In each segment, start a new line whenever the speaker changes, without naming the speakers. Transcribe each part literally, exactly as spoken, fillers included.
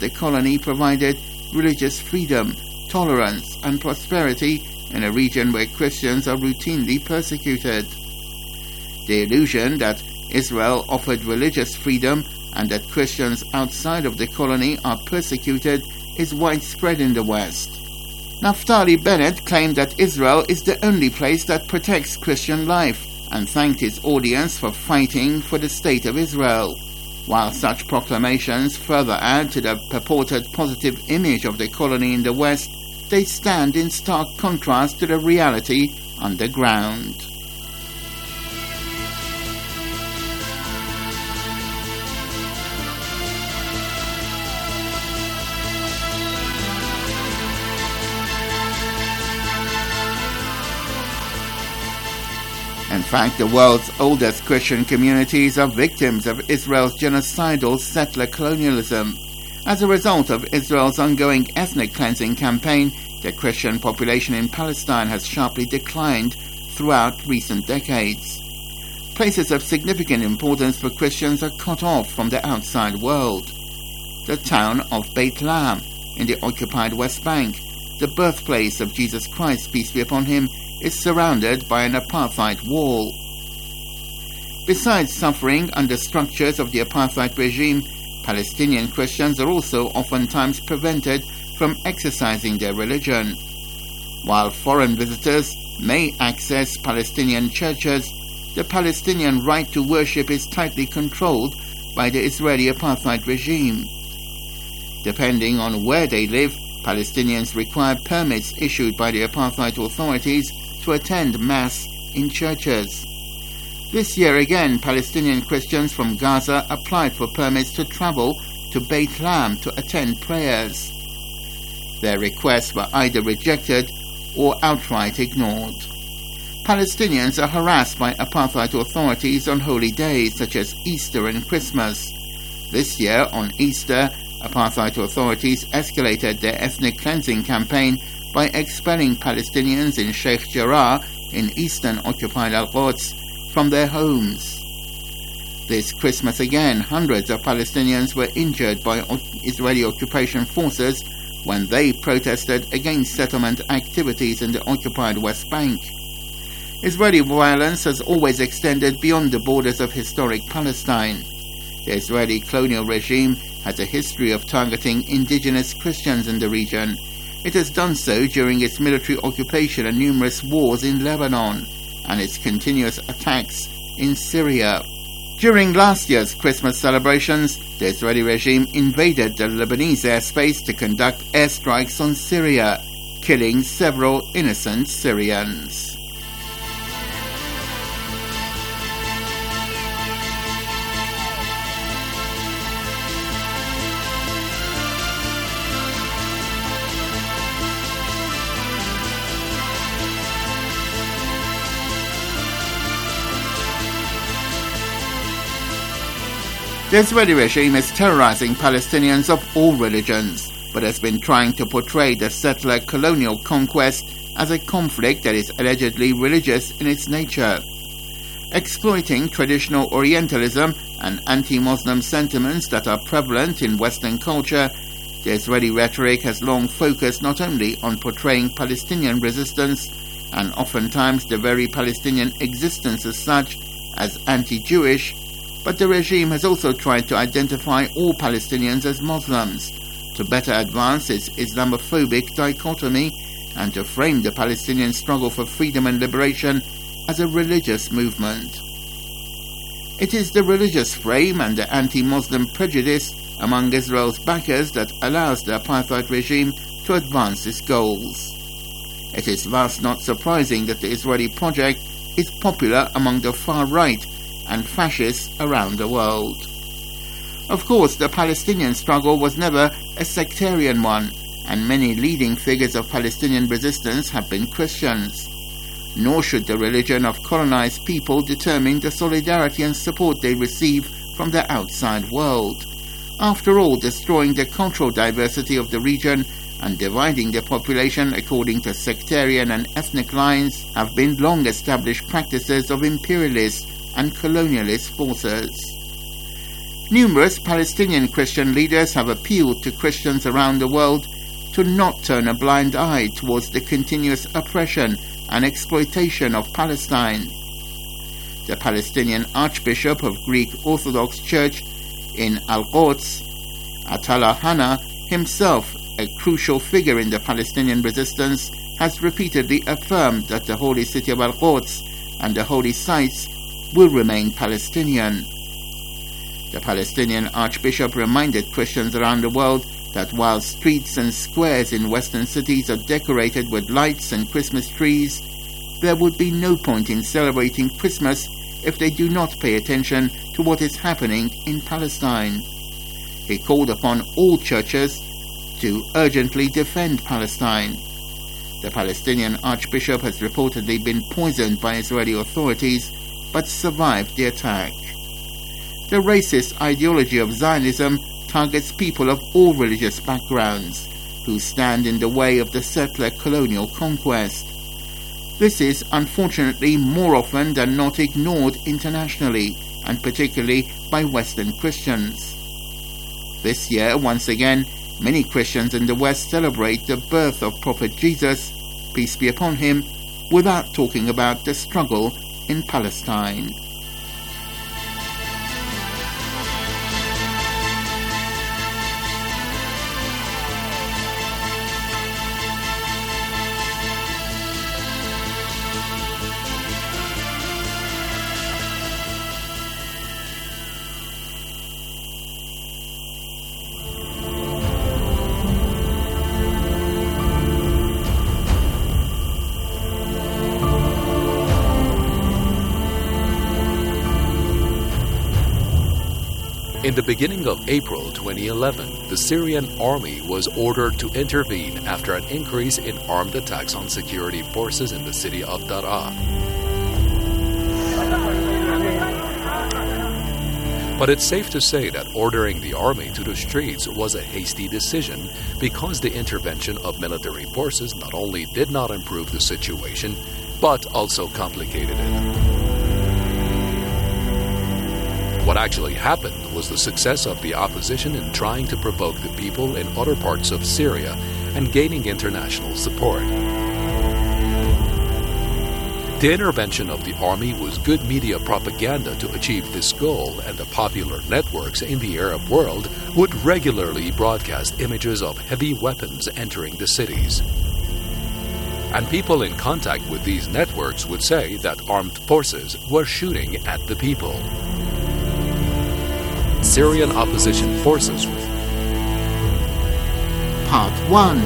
the colony provided religious freedom, tolerance, and prosperity in a region where Christians are routinely persecuted. The illusion that Israel offered religious freedom and that Christians outside of the colony are persecuted is widespread in the West. Naftali Bennett claimed that Israel is the only place that protects Christian life and thanked his audience for fighting for the State of Israel. While such proclamations further add to the purported positive image of the colony in the West, they stand in stark contrast to the reality underground. In fact, the world's oldest Christian communities are victims of Israel's genocidal settler colonialism. As a result of Israel's ongoing ethnic cleansing campaign, the Christian population in Palestine has sharply declined throughout recent decades. Places of significant importance for Christians are cut off from the outside world. The town of Beit Lahem in the occupied West Bank, the birthplace of Jesus Christ, peace be upon him, is surrounded by an apartheid wall. Besides suffering under structures of the apartheid regime, Palestinian Christians are also oftentimes prevented from exercising their religion. While foreign visitors may access Palestinian churches, the Palestinian right to worship is tightly controlled by the Israeli apartheid regime. Depending on where they live, Palestinians require permits issued by the apartheid authorities to attend Mass in churches. This year again, Palestinian Christians from Gaza applied for permits to travel to Beit Lahem to attend prayers. Their requests were either rejected or outright ignored. Palestinians are harassed by apartheid authorities on holy days such as Easter and Christmas. This year, on Easter, apartheid authorities escalated their ethnic cleansing campaign by expelling Palestinians in Sheikh Jarrah in eastern occupied Al-Quds from their homes. This Christmas again, hundreds of Palestinians were injured by Israeli occupation forces when they protested against settlement activities in the occupied West Bank. Israeli violence has always extended beyond the borders of historic Palestine. The Israeli colonial regime has a history of targeting indigenous Christians in the region. It has done so during its military occupation and numerous wars in Lebanon, and its continuous attacks in Syria. During last year's Christmas celebrations, the Israeli regime invaded the Lebanese airspace to conduct airstrikes on Syria, killing several innocent Syrians. The Israeli regime is terrorizing Palestinians of all religions, but has been trying to portray the settler colonial conquest as a conflict that is allegedly religious in its nature. Exploiting traditional Orientalism and anti-Muslim sentiments that are prevalent in Western culture, the Israeli rhetoric has long focused not only on portraying Palestinian resistance, and oftentimes the very Palestinian existence as such, as anti-Jewish, but the regime has also tried to identify all Palestinians as Muslims, to better advance its Islamophobic dichotomy and to frame the Palestinian struggle for freedom and liberation as a religious movement. It is the religious frame and the anti-Muslim prejudice among Israel's backers that allows the apartheid regime to advance its goals. It is thus not surprising that the Israeli project is popular among the far right and fascists around the world. Of course, the Palestinian struggle was never a sectarian one, and many leading figures of Palestinian resistance have been Christians. Nor should the religion of colonized people determine the solidarity and support they receive from the outside world. After all, destroying the cultural diversity of the region and dividing the population according to sectarian and ethnic lines have been long-established practices of imperialist and colonialist forces. Numerous Palestinian Christian leaders have appealed to Christians around the world to not turn a blind eye towards the continuous oppression and exploitation of Palestine. The Palestinian Archbishop of Greek Orthodox Church in Al-Quds, Atallah Hanna, himself a crucial figure in the Palestinian resistance, has repeatedly affirmed that the holy city of Al-Quds and the holy sites will remain Palestinian. The Palestinian Archbishop reminded Christians around the world that while streets and squares in Western cities are decorated with lights and Christmas trees, there would be no point in celebrating Christmas if they do not pay attention to what is happening in Palestine. He called upon all churches to urgently defend Palestine. The Palestinian Archbishop has reportedly been poisoned by Israeli authorities but survived the attack. The racist ideology of Zionism targets people of all religious backgrounds who stand in the way of the settler colonial conquest. This is unfortunately more often than not ignored internationally, and particularly by Western Christians. This year, once again, many Christians in the West celebrate the birth of Prophet Jesus, peace be upon him, without talking about the struggle in Palestine.
In the beginning of April twenty eleven, the Syrian army was ordered to intervene after an increase in armed attacks on security forces in the city of Daraa. But it's safe to say that ordering the army to the streets was a hasty decision because the intervention of military forces not only did not improve the situation, but also complicated it. What actually happened was the success of the opposition in trying to provoke the people in other parts of Syria and gaining international support. The intervention of the army was good media propaganda to achieve this goal, and the popular networks in the Arab world would regularly broadcast images of heavy weapons entering the cities. And people in contact with these networks would say that armed forces were shooting at the people. Syrian opposition forces.
Part one.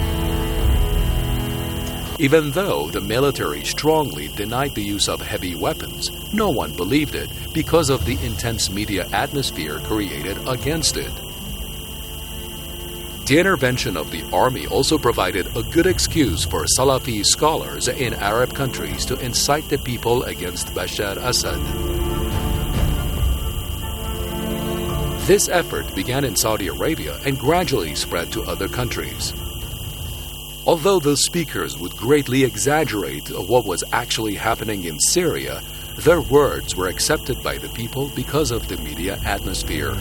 Even though the military strongly denied the use of heavy weapons, no one believed it because of the intense media atmosphere created against it. The intervention of the army also provided a good excuse for Salafi scholars in Arab countries to incite the people against Bashar Assad. This effort began in Saudi Arabia and gradually spread to other countries. Although the speakers would greatly exaggerate what was actually happening in Syria, their words were accepted by the people because of the media atmosphere.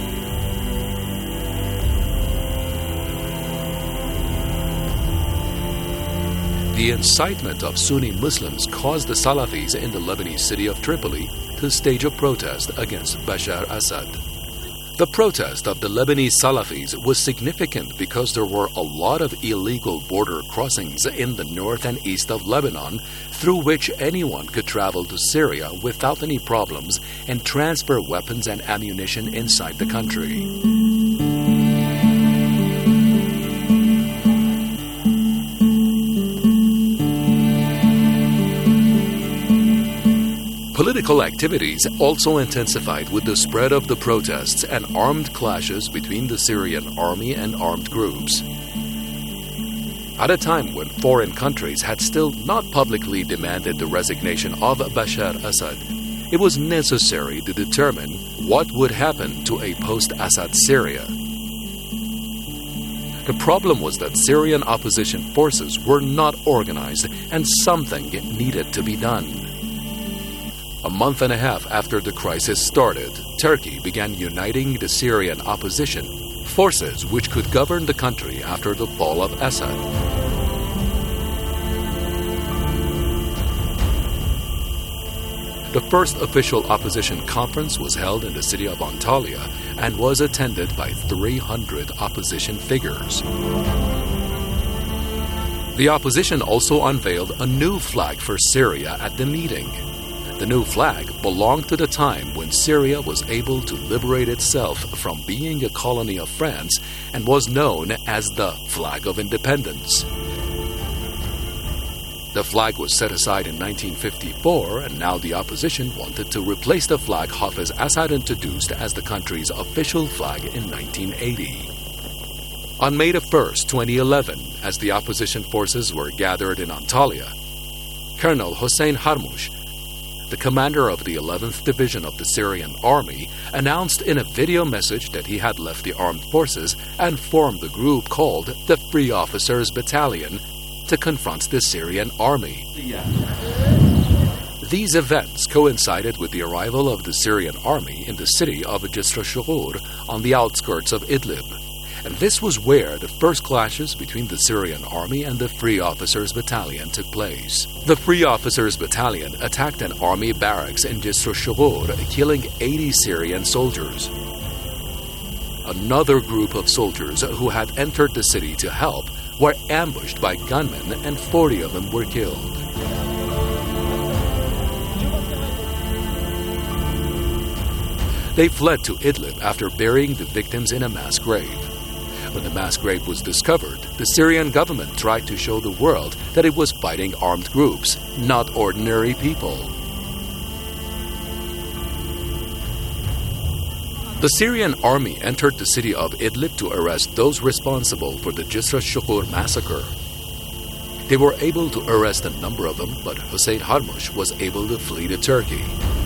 The incitement of Sunni Muslims caused the Salafis in the Lebanese city of Tripoli to stage a protest against Bashar Assad. The protest of the Lebanese Salafis was significant because there were a lot of illegal border crossings in the north and east of Lebanon through which anyone could travel to Syria without any problems and transfer weapons and ammunition inside the country. Political activities also intensified with the spread of the protests and armed clashes between the Syrian army and armed groups. At a time when foreign countries had still not publicly demanded the resignation of Bashar Assad, it was necessary to determine what would happen to a post-Assad Syria. The problem was that Syrian opposition forces were not organized and something needed to be done. A month and a half after the crisis started, Turkey began uniting the Syrian opposition, forces which could govern the country after the fall of Assad. The first official opposition conference was held in the city of Antalya and was attended by three hundred opposition figures. The opposition also unveiled a new flag for Syria at the meeting. The new flag belonged to the time when Syria was able to liberate itself from being a colony of France and was known as the Flag of Independence. The flag was set aside in nineteen fifty-four, and now the opposition wanted to replace the flag Hafez Assad introduced as the country's official flag in nineteen eighty. On May the first, twenty eleven, as the opposition forces were gathered in Antalya, Colonel Hossein Harmoush, the commander of the eleventh Division of the Syrian Army, announced in a video message that he had left the armed forces and formed the group called the Free Officers Battalion to confront the Syrian army. These events coincided with the arrival of the Syrian army in the city of Jisr al-Shughur on the outskirts of Idlib, and this was where the first clashes between the Syrian army and the Free Officers Battalion took place. The Free Officers Battalion attacked an army barracks in Jisr al-Shughur, killing eighty Syrian soldiers. Another group of soldiers who had entered the city to help were ambushed by gunmen, and forty of them were killed. They fled to Idlib after burying the victims in a mass grave. When the mass grave was discovered, the Syrian government tried to show the world that it was fighting armed groups, not ordinary people. The Syrian army entered the city of Idlib to arrest those responsible for the Jisr al-Shughur massacre. They were able to arrest a number of them, but Hossein Harmoush was able to flee to Turkey.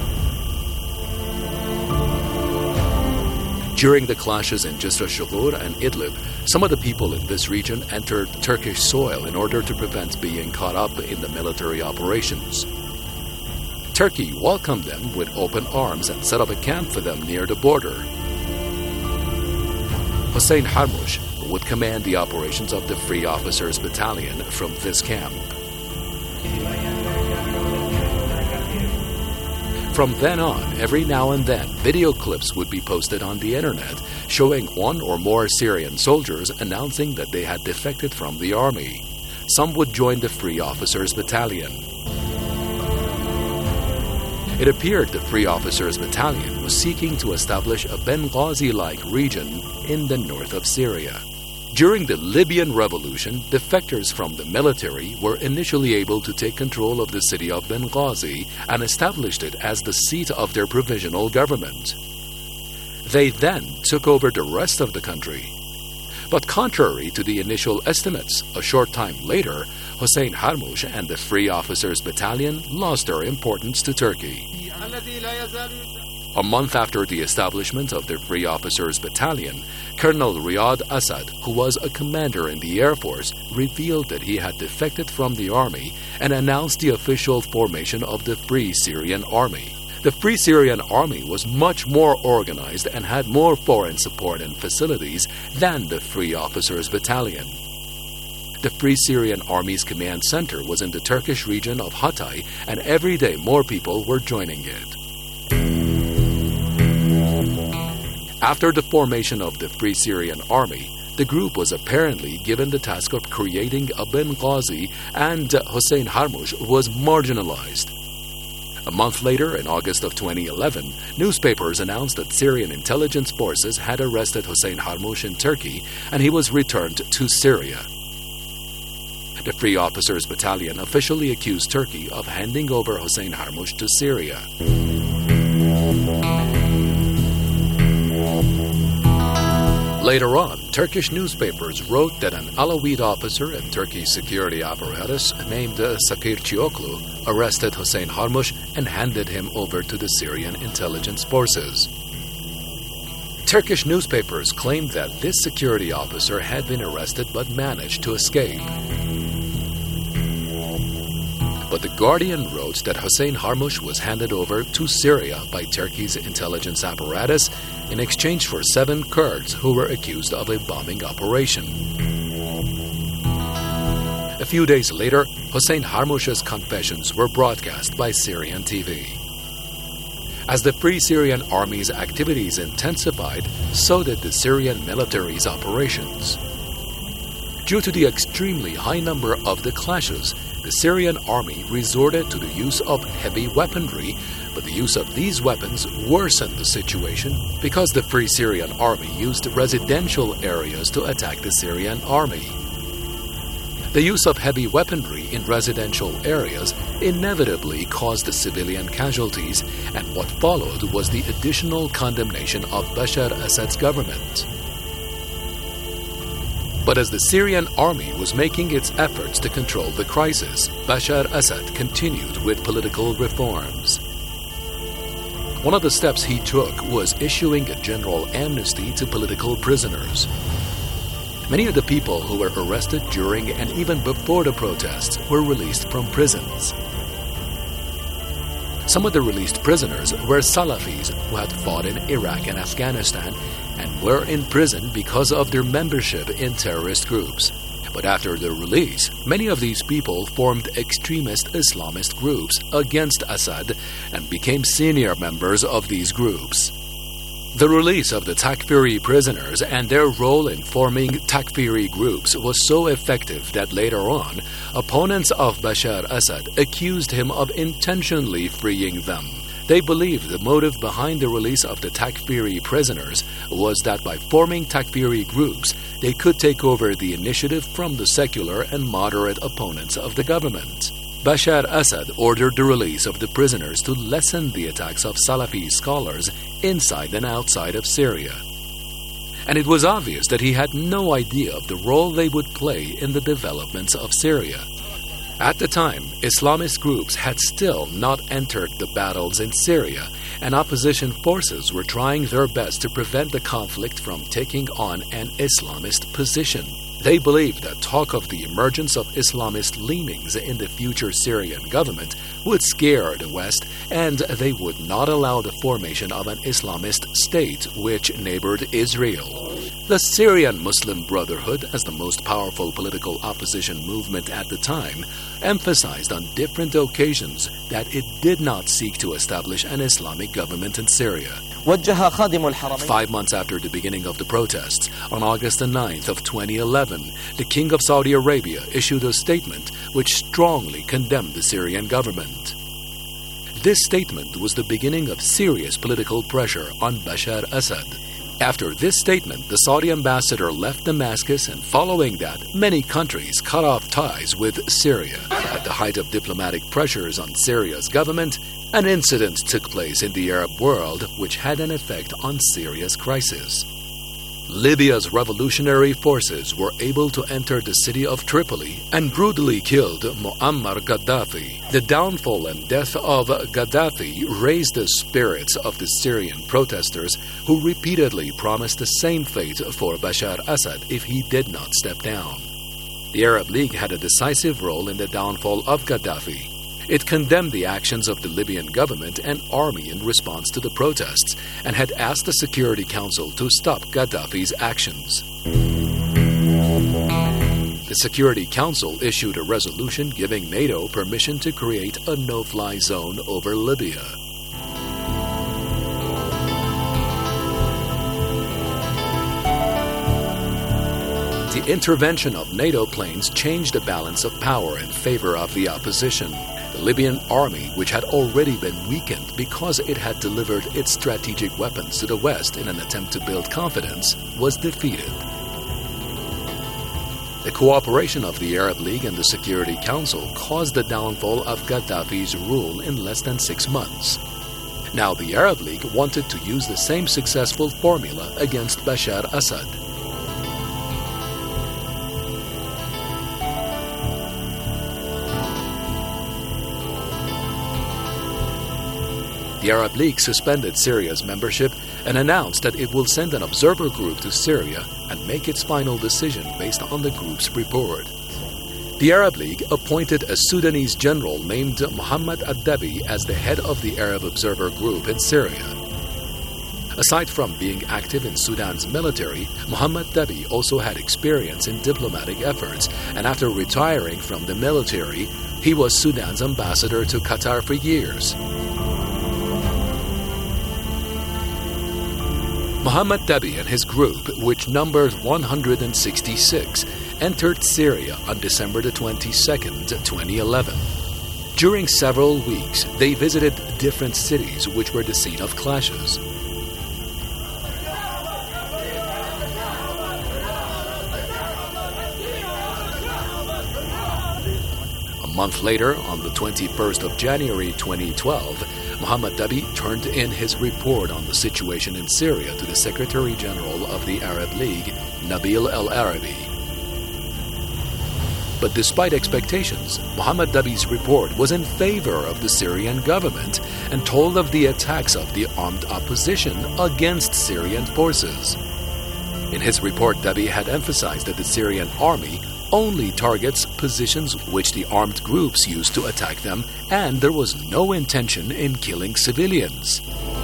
During the clashes in Jisr al-Shughur and Idlib, some of the people in this region entered Turkish soil in order to prevent being caught up in the military operations. Turkey welcomed them with open arms and set up a camp for them near the border. Hossein Harmoush would command the operations of the Free Officers Battalion from this camp. From then on, every now and then, video clips would be posted on the internet showing one or more Syrian soldiers announcing that they had defected from the army. Some would join the Free Officers Battalion. It appeared the Free Officers Battalion was seeking to establish a Benghazi-like region in the north of Syria. During the Libyan Revolution, defectors from the military were initially able to take control of the city of Benghazi and established it as the seat of their provisional government. They then took over the rest of the country. But contrary to the initial estimates, a short time later, Hossein Harmoush and the Free Officers Battalion lost their importance to Turkey. A month after the establishment of the Free Officers Battalion, Colonel Riyad Assad, who was a commander in the Air Force, revealed that he had defected from the army and announced the official formation of the Free Syrian Army. The Free Syrian Army was much more organized and had more foreign support and facilities than the Free Officers Battalion. The Free Syrian Army's command center was in the Turkish region of Hatay, and every day more people were joining it. After the formation of the Free Syrian Army, the group was apparently given the task of creating a Benghazi, and Hossein Harmoush was marginalized. A month later, in August of twenty eleven, newspapers announced that Syrian intelligence forces had arrested Hossein Harmoush in Turkey, and he was returned to Syria. The Free Officers Battalion officially accused Turkey of handing over Hossein Harmoush to Syria. Later on, Turkish newspapers wrote that an Alawite officer in Turkey's security apparatus named Sakir Cioklu arrested Hossein Harmoush and handed him over to the Syrian intelligence forces. Turkish newspapers claimed that this security officer had been arrested but managed to escape. But The Guardian wrote that Hossein Harmoush was handed over to Syria by Turkey's intelligence apparatus in exchange for seven Kurds who were accused of a bombing operation. A few days later, Hossein Harmoush's confessions were broadcast by Syrian T V. As the Free Syrian Army's activities intensified, so did the Syrian military's operations. Due to the extremely high number of the clashes, the Syrian army resorted to the use of heavy weaponry, but the use of these weapons worsened the situation because the Free Syrian Army used residential areas to attack the Syrian army. The use of heavy weaponry in residential areas inevitably caused civilian casualties, and what followed was the additional condemnation of Bashar Assad's government. But as the Syrian army was making its efforts to control the crisis, Bashar Assad continued with political reforms. One of the steps he took was issuing a general amnesty to political prisoners. Many of the people who were arrested during and even before the protests were released from prisons. Some of the released prisoners were Salafis who had fought in Iraq and Afghanistan and were in prison because of their membership in terrorist groups. But after their release, many of these people formed extremist Islamist groups against Assad and became senior members of these groups. The release of the Takfiri prisoners and their role in forming Takfiri groups was so effective that later on, opponents of Bashar Assad accused him of intentionally freeing them. They believed the motive behind the release of the Takfiri prisoners was that by forming Takfiri groups, they could take over the initiative from the secular and moderate opponents of the government. Bashar Assad ordered the release of the prisoners to lessen the attacks of Salafi scholars inside and outside of Syria. And it was obvious that he had no idea of the role they would play in the developments of Syria. At the time, Islamist groups had still not entered the battles in Syria, and opposition forces were trying their best to prevent the conflict from taking on an Islamist position. They believed that talk of the emergence of Islamist leanings in the future Syrian government would scare the West, and they would not allow the formation of an Islamist state which neighbored Israel. The Syrian Muslim Brotherhood, as the most powerful political opposition movement at the time, emphasized on different occasions that it did not seek to establish an Islamic government in Syria. Five months after the beginning of the protests, on August the ninth of twenty eleven, the King of Saudi Arabia issued a statement which strongly condemned the Syrian government. This statement was the beginning of serious political pressure on Bashar Assad. After this statement, the Saudi ambassador left Damascus, and following that, many countries cut off ties with Syria. At the height of diplomatic pressures on Syria's government, an incident took place in the Arab world which had an effect on Syria's crisis. Libya's revolutionary forces were able to enter the city of Tripoli and brutally killed Muammar Gaddafi. The downfall and death of Gaddafi raised the spirits of the Syrian protesters, who repeatedly promised the same fate for Bashar Assad if he did not step down. The Arab League had a decisive role in the downfall of Gaddafi. It condemned the actions of the Libyan government and army in response to the protests and had asked the Security Council to stop Gaddafi's actions. The Security Council issued a resolution giving NATO permission to create a no-fly zone over Libya. The intervention of NATO planes changed the balance of power in favor of the opposition. The Libyan army, which had already been weakened because it had delivered its strategic weapons to the West in an attempt to build confidence, was defeated. The cooperation of the Arab League and the Security Council caused the downfall of Gaddafi's rule in less than six months. Now the Arab League wanted to use the same successful formula against Bashar Assad. The Arab League suspended Syria's membership and announced that it will send an observer group to Syria and make its final decision based on the group's report. The Arab League appointed a Sudanese general named Muhammad Ad-Dabi as the head of the Arab Observer Group in Syria. Aside from being active in Sudan's military, Muhammad Dabi also had experience in diplomatic efforts, and after retiring from the military, he was Sudan's ambassador to Qatar for years. Muhammad Dabi and his group, which numbered one hundred sixty-six, entered Syria on December the twenty-second, twenty eleven. During several weeks, they visited different cities which were the scene of clashes. A month later, on the twenty-first of January twenty twelve, Muhammad Dabi turned in his report on the situation in Syria to the Secretary General of the Arab League, Nabil El-Arabi. But despite expectations, Muhammad Dabi's report was in favor of the Syrian government and told of the attacks of the armed opposition against Syrian forces. In his report, Dabi had emphasized that the Syrian army only targets positions which the armed groups used to attack them, and there was no intention in killing civilians.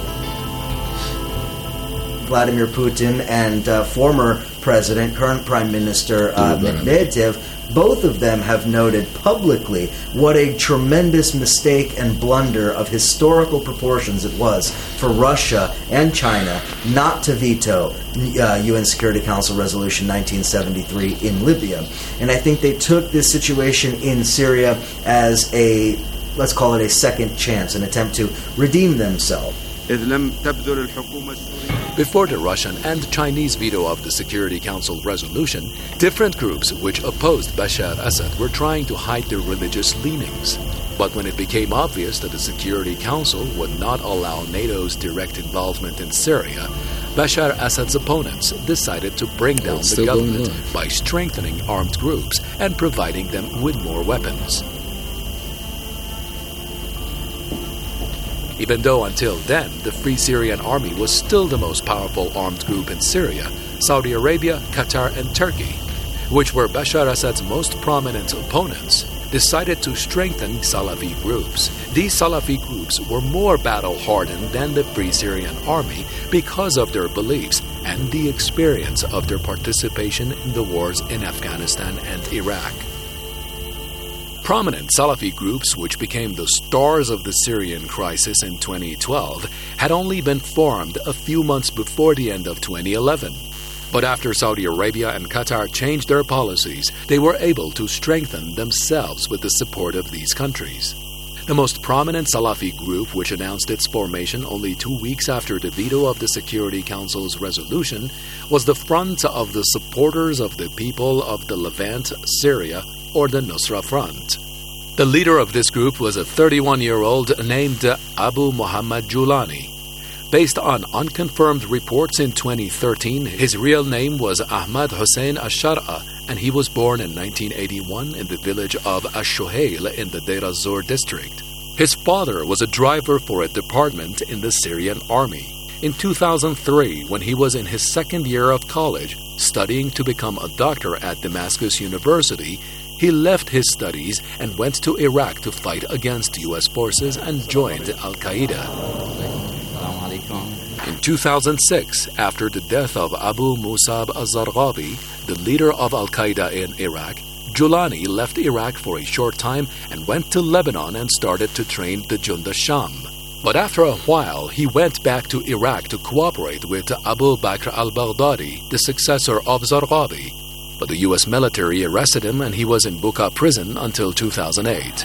Vladimir Putin and uh, former president, current Prime Minister uh, Medvedev, both of them have noted publicly what a tremendous mistake and blunder of historical proportions it was for Russia and China not to veto uh, U N Security Council Resolution nineteen seventy-three in Libya. And I think they took this situation in Syria as a, let's call it a second chance, an attempt to redeem themselves.
Before the Russian and Chinese veto of the Security Council resolution, different groups which opposed Bashar Assad were trying to hide their religious leanings. But when it became obvious that the Security Council would not allow NATO's direct involvement in Syria, Bashar Assad's opponents decided to bring down
It's
the
still going
government
on.
by strengthening armed groups and providing them with more weapons. Even though until then the Free Syrian Army was still the most powerful armed group in Syria, Saudi Arabia, Qatar, and Turkey, which were Bashar Assad's most prominent opponents, decided to strengthen Salafi groups. These Salafi groups were more battle-hardened than the Free Syrian Army because of their beliefs and the experience of their participation in the wars in Afghanistan and Iraq. Prominent Salafi groups, which became the stars of the Syrian crisis in twenty twelve, had only been formed a few months before the end of twenty eleven. But after Saudi Arabia and Qatar changed their policies, they were able to strengthen themselves with the support of these countries. The most prominent Salafi group, which announced its formation only two weeks after the veto of the Security Council's resolution, was the Front of the Supporters of the People of the Levant, Syria, or the Nusra Front. The leader of this group was a thirty-one-year-old named Abu Muhammad Julani. Based on unconfirmed reports in twenty thirteen, his real name was Ahmad Hussein Ash-Shar'a, and he was born in nineteen eighty-one in the village of Ash-Shuhail in the Deir az-Zor district. His father was a driver for a department in the Syrian army. In two thousand three, when he was in his second year of college, studying to become a doctor at Damascus University, he left his studies and went to Iraq to fight against U S forces and joined Al-Qaeda. In two thousand six, after the death of Abu Musab al-Zarqawi, the leader of Al-Qaeda in Iraq, Julani left Iraq for a short time and went to Lebanon and started to train the Jund al-Sham. But after a while, he went back to Iraq to cooperate with Abu Bakr al-Baghdadi, the successor of Zarqawi. But the U S military arrested him and he was in Buqa prison until two thousand eight.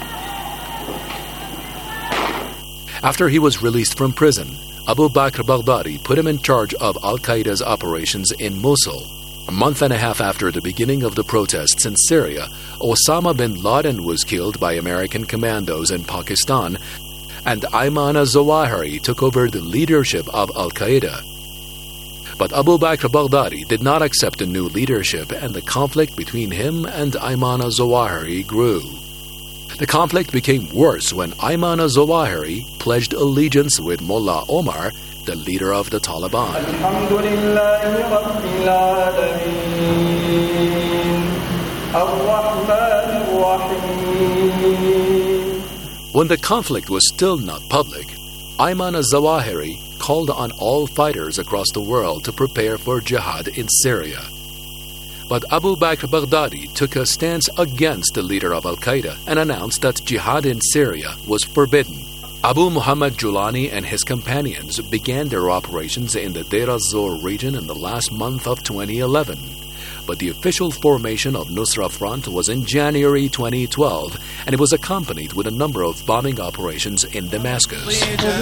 After he was released from prison, Abu Bakr Baghdadi put him in charge of Al-Qaeda's operations in Mosul. A month and a half after the beginning of the protests in Syria, Osama bin Laden was killed by American commandos in Pakistan, and Ayman al-Zawahiri took over the leadership of Al-Qaeda. But Abu Bakr Baghdadi did not accept the new leadership, and the conflict between him and Ayman al-Zawahiri grew. The conflict became worse when Ayman al-Zawahiri pledged allegiance with Mullah Omar, the leader of the Taliban. When the conflict was still not public, Ayman al-Zawahiri called on all fighters across the world to prepare for jihad in Syria. But Abu Bakr Baghdadi took a stance against the leader of Al-Qaeda and announced that jihad in Syria was forbidden. Abu Muhammad Julani and his companions began their operations in the Deir az-Zor region in the last month of twenty eleven. But the official formation of Nusra Front was in January twenty twelve, and it was accompanied with a number of bombing operations in Damascus.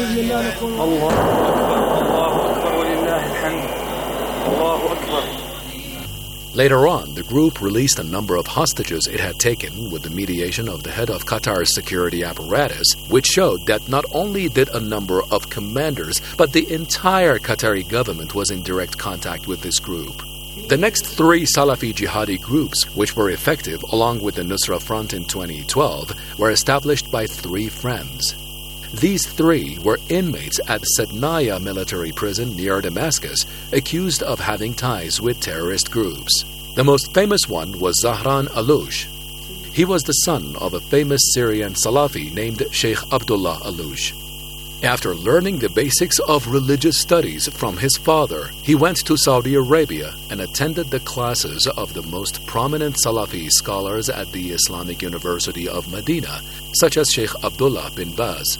Later on, the group released a number of hostages it had taken with the mediation of the head of Qatar's security apparatus, which showed that not only did a number of commanders, but the entire Qatari government was in direct contact with this group. The next three Salafi jihadi groups, which were effective along with the Nusra Front in twenty twelve, were established by three friends. These three were inmates at Sednaya military prison near Damascus, accused of having ties with terrorist groups. The most famous one was Zahran Aloush. He was the son of a famous Syrian Salafi named Sheikh Abdullah Aloush. After learning the basics of religious studies from his father, he went to Saudi Arabia and attended the classes of the most prominent Salafi scholars at the Islamic University of Medina, such as Sheikh Abdullah bin Baz.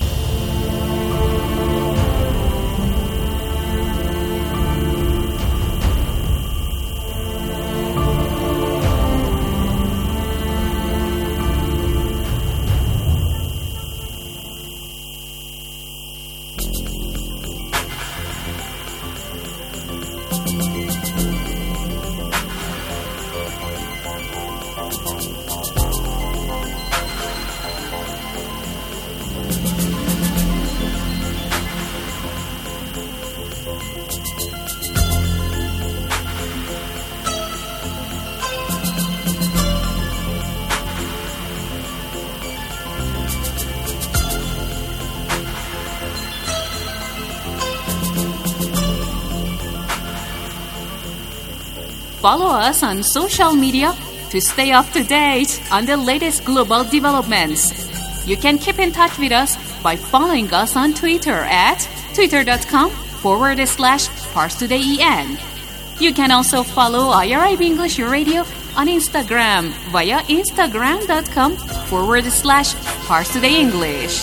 Follow us on social media to stay up to date on the latest global developments. You can keep in touch with us by following us on Twitter at twitter.com forward slash ParsTodayEN. You can also follow I R I B English Radio on Instagram via instagram.com forward slash ParsTodayEnglish.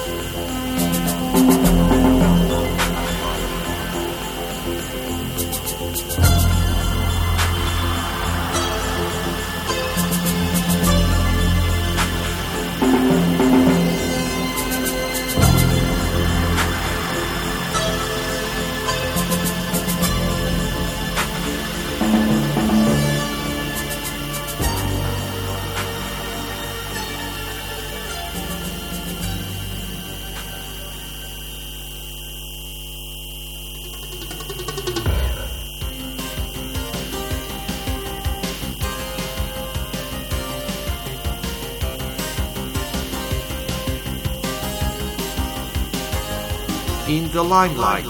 In the limelight.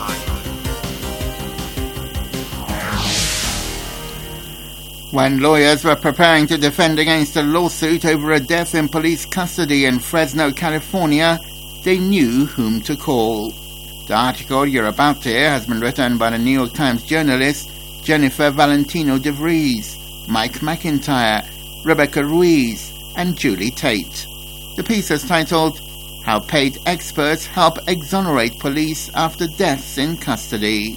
When lawyers were preparing to defend against a lawsuit over a death in police custody in Fresno, California, they knew whom to call. The article you're about to hear has been written by the New York Times journalists Jennifer Valentino de Vries, Mike McIntyre, Rebecca Ruiz, and Julie Tate. The piece is titled, How Paid Experts Help Exonerate Police After Deaths in Custody.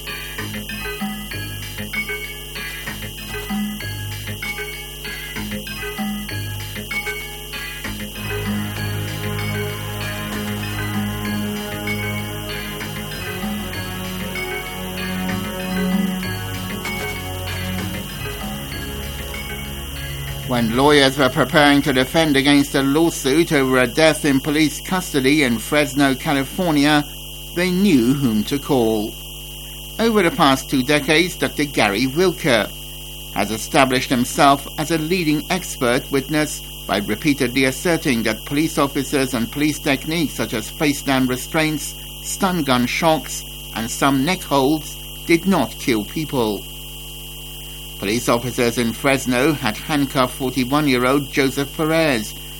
When lawyers were preparing to defend against a lawsuit over a death in police custody in Fresno, California, they knew whom to call. Over the past two decades, Doctor Gary Wilker has established himself as a leading expert witness by repeatedly asserting that police officers and police techniques such as face-down restraints, stun gun shocks, and some neck holds did not kill people. Police officers in Fresno had handcuffed forty-one-year-old Joseph Perez,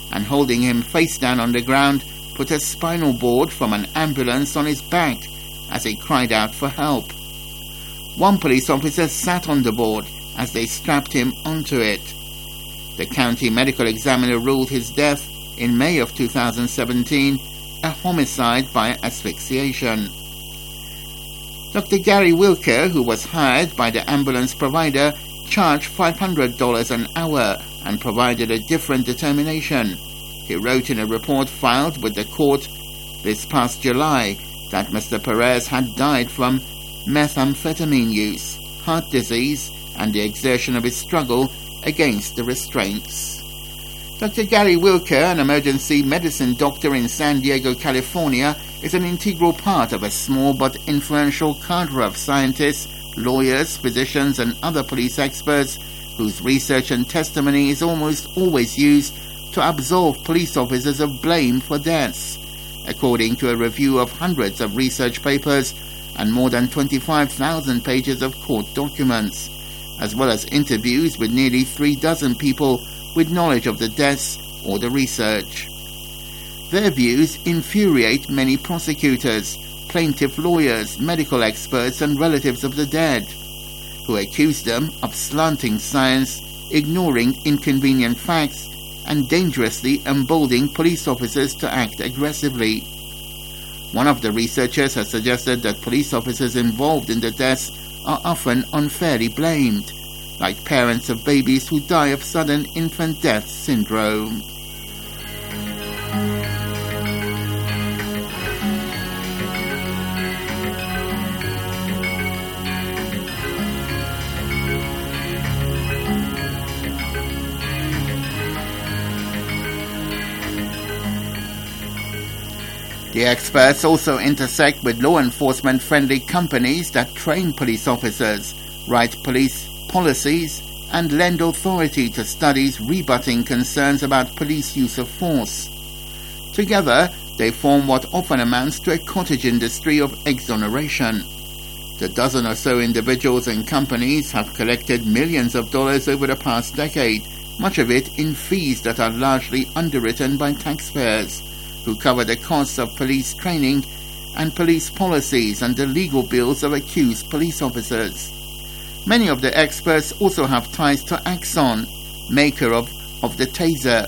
and holding him face down on the ground, put a spinal board from an ambulance on his back as he cried out for help. One police officer sat on the board as they strapped him onto it. The county medical examiner ruled his death in May of two thousand seventeen a homicide by asphyxiation. Doctor Gary Wilker, who was hired by the ambulance provider, charged five hundred dollars an hour and provided a different determination. He wrote in a report filed with the court this past July that Mister Perez had died from methamphetamine use, heart disease, and the exertion of his struggle against the restraints. Doctor Gary Wilker, an emergency medicine doctor in San Diego, California, is an integral part of a small but influential cadre of scientists, lawyers, physicians, and other police experts whose research and testimony is almost always used to absolve police officers of blame for deaths, according to a review of hundreds of research papers and more than twenty-five thousand pages of court documents, as well as interviews with nearly three dozen people with knowledge of the deaths or the research. Their views infuriate many prosecutors, plaintiff lawyers, medical experts, and relatives of the dead, who accuse them of slanting science, ignoring inconvenient facts, and dangerously emboldening police officers to act aggressively. One of the researchers has suggested that police officers involved in the deaths are often unfairly blamed, like parents of babies who die of sudden infant death syndrome. The experts also intersect with law enforcement-friendly companies that train police officers, write police policies, and lend authority to studies rebutting concerns about police use of force. Together, they form what often amounts to a cottage industry of exoneration. The dozen or so individuals and companies have collected millions of dollars over the past decade, much of it in fees that are largely underwritten by taxpayers, who cover the costs of police training and police policies and the legal bills of accused police officers. Many of the experts also have ties to Axon, maker of, of the taser.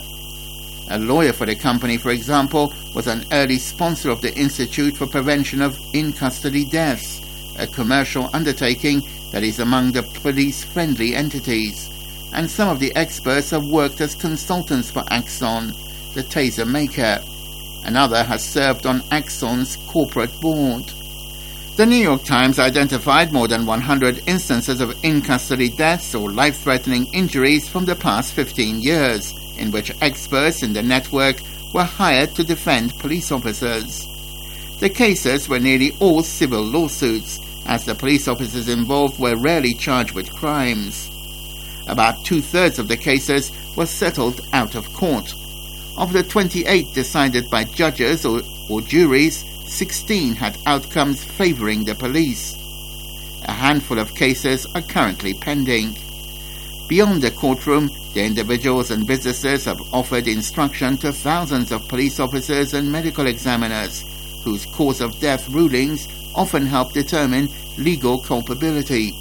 A lawyer for the company, for example, was an early sponsor of the Institute for Prevention of In-Custody Deaths, a commercial undertaking that is among the police-friendly entities. And some of the experts have worked as consultants for Axon, the taser maker. Another has served on Axon's corporate board. The New York Times identified more than one hundred instances of in-custody deaths or life-threatening injuries from the past fifteen years, in which experts in the network were hired to defend police officers. The cases were nearly all civil lawsuits, as the police officers involved were rarely charged with crimes. About two-thirds of the cases were settled out of court. Of the twenty-eight decided by judges or, or juries, sixteen had outcomes favoring the police. A handful of cases are currently pending. Beyond the courtroom, the individuals and businesses have offered instruction to thousands of police officers and medical examiners, whose cause of death rulings often help determine legal culpability.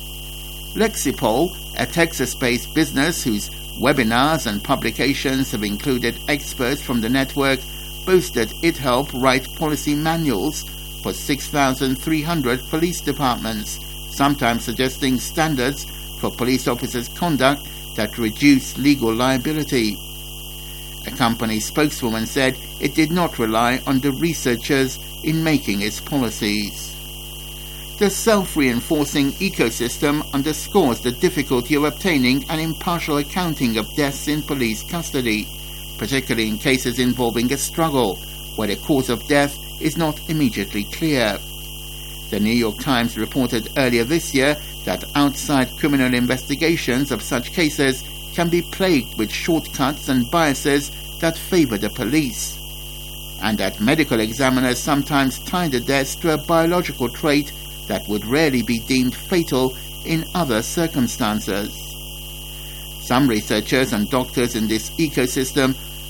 Lexipol, a Texas-based business whose webinars and publications have included experts from the network, boasted it helped write policy manuals for six thousand three hundred police departments, sometimes suggesting standards for police officers' conduct that reduce legal liability. A company spokeswoman said it did not rely on the researchers in making its policies. The self-reinforcing ecosystem underscores the difficulty of obtaining an impartial accounting of deaths in police custody, particularly in cases involving a struggle, where the cause of death is not immediately clear. The New York Times reported earlier this year that outside criminal investigations of such cases can be plagued with shortcuts and biases that favor the police, and that medical examiners sometimes tie the deaths to a biological trait that would rarely be deemed fatal in other circumstances. Some researchers and doctors in this ecosystem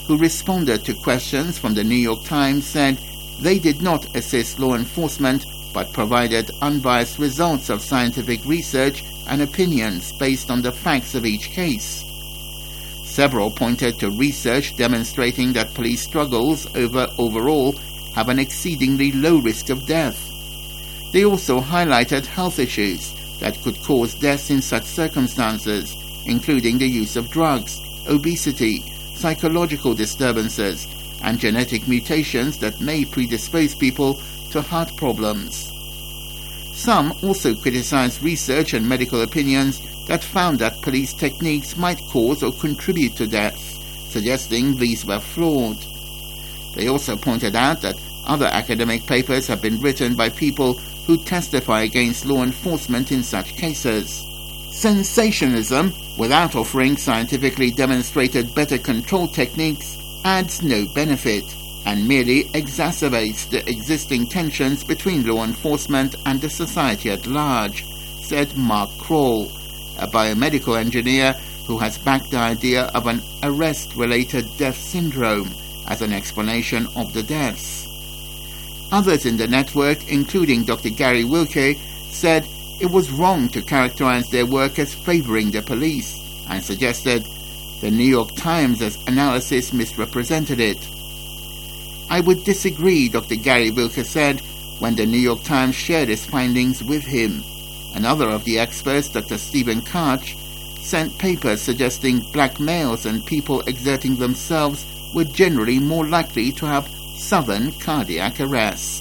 who responded to questions from the New York Times, said they did not assist law enforcement but provided unbiased results of scientific research and opinions based on the facts of each case. Several pointed to research demonstrating that police struggles over overall have an exceedingly low risk of death. They also highlighted health issues that could cause deaths in such circumstances, including the use of drugs, obesity, psychological disturbances, and genetic mutations that may predispose people to heart problems. Some also criticized research and medical opinions that found that police techniques might cause or contribute to deaths, suggesting these were flawed. They also pointed out that other academic papers have been written by people who testify against law enforcement in such cases. Sensationalism, without offering scientifically demonstrated better control techniques, adds no benefit and merely exacerbates the existing tensions between law enforcement and the society at large, said Mark Kroll, a biomedical engineer who has backed the idea of an arrest-related death syndrome as an explanation of the deaths. Others in the network, including Doctor Gary Wilke, said it was wrong to characterize their work as favoring the police and suggested the New York Times' analysis misrepresented it. I would disagree, Doctor Gary Wilke said when the New York Times shared his findings with him. Another of the experts, Doctor Stephen Karch, sent papers suggesting black males and people exerting themselves were generally more likely to have sudden cardiac arrest.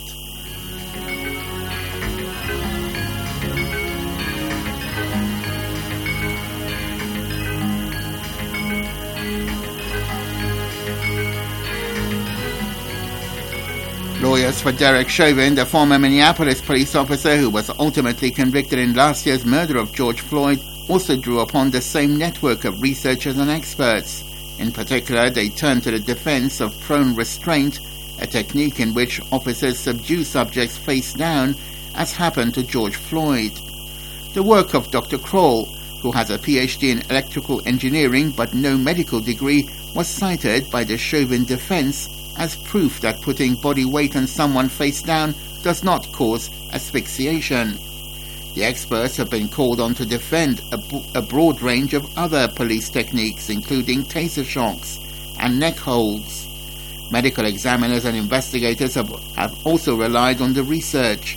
Lawyers for Derek Chauvin, the former Minneapolis police officer who was ultimately convicted in last year's murder of George Floyd, also drew upon the same network of researchers and experts. In particular, they turned to the defense of prone restraint, a technique in which officers subdue subjects face down, as happened to George Floyd. The work of Doctor Kroll, who has a P H D in electrical engineering but no medical degree, was cited by the Chauvin defense as proof that putting body weight on someone face down does not cause asphyxiation. The experts have been called on to defend a, a broad range of other police techniques, including taser shocks and neck holds. Medical examiners and investigators have, have also relied on the research.